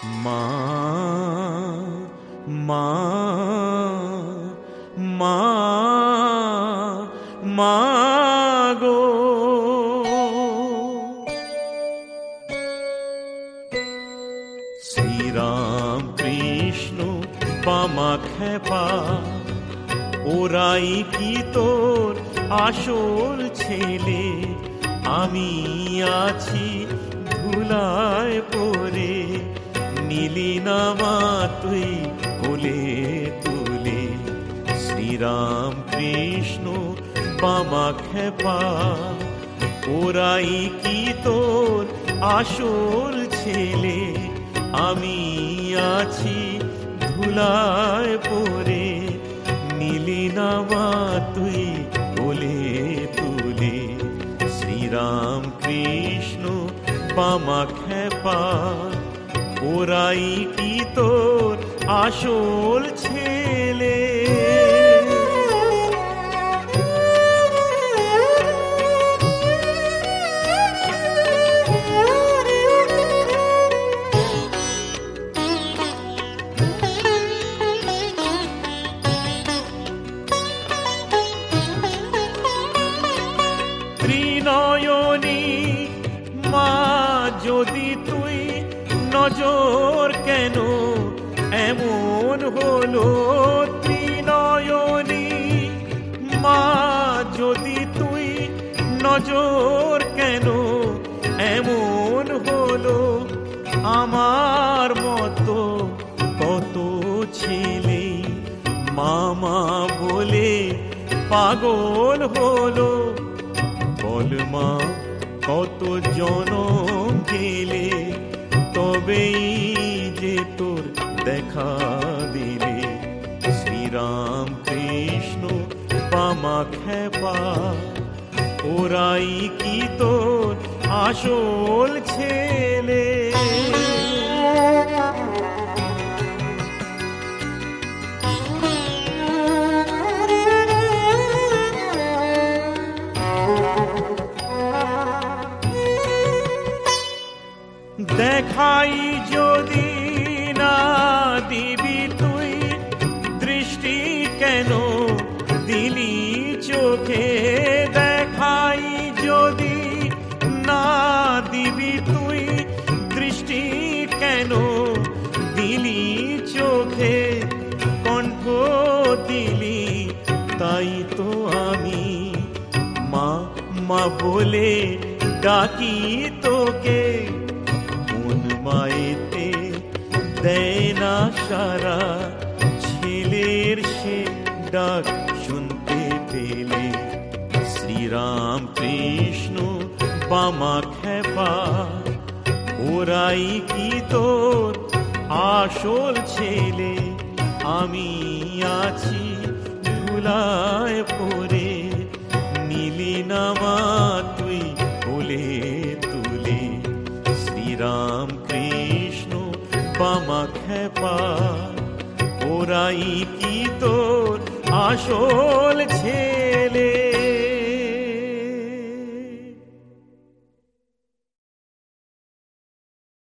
মা মা মা মা গো, শ্রীরাম কৃষ্ণ বামা খেপা, ওরাই কি তোর আসল ছেলে? আমি আছি ধুলায় পড়ে, নিলি না মা তুই কোলে তুলে। শ্রীরাম কৃষ্ণ বামা খেপা, ওরাই কি তোর আসল ছেলে? আমি আছি ধুলায় পড়ে, নিলি না মা তুই কোলে তুলে। শ্রীরাম কৃষ্ণ বামা খেপা, ওরাই কি তোর আসল ছেলে? ত্রিনয়নী মা যদি তুই, নজর কেন এমন হলো? ত্রিনয়নী মা যদি তুই, নজর কেন এমন হলো? আমার মতো কত ছেলে মামা বলে পাগল হলো। বল মা কত জনম গেলে তবেই যে তোর দেখা দিলে? শ্রীরাম কৃষ্ণ বামা খেপা, ওরাই কি তোর আসল ছেলে? দেখাই যদি না দিবি তুই, দৃষ্টি কেন দিলি চোখে? দেখাই যদি না দিবি তুই, দৃষ্টি কেন দিলি চোখে? কণ্ঠ দিলি তাই তো আমি মা মা বলে ডাকি তোকে। মায়েতে দেয় না সারা, ছেলের সে ডাক শুনতে পেলে। শ্রীরাম কৃষ্ণ বামা খেপা, ওরাই কি তোর আসল ছেলে? আমি আছি ধুলায় পড়ে, নিলি না মা তুই কোলে তুলে। শ্রীরাম কৃষ্ণ বামা খেপা, ওরাই কি তোর আসল ছেলে?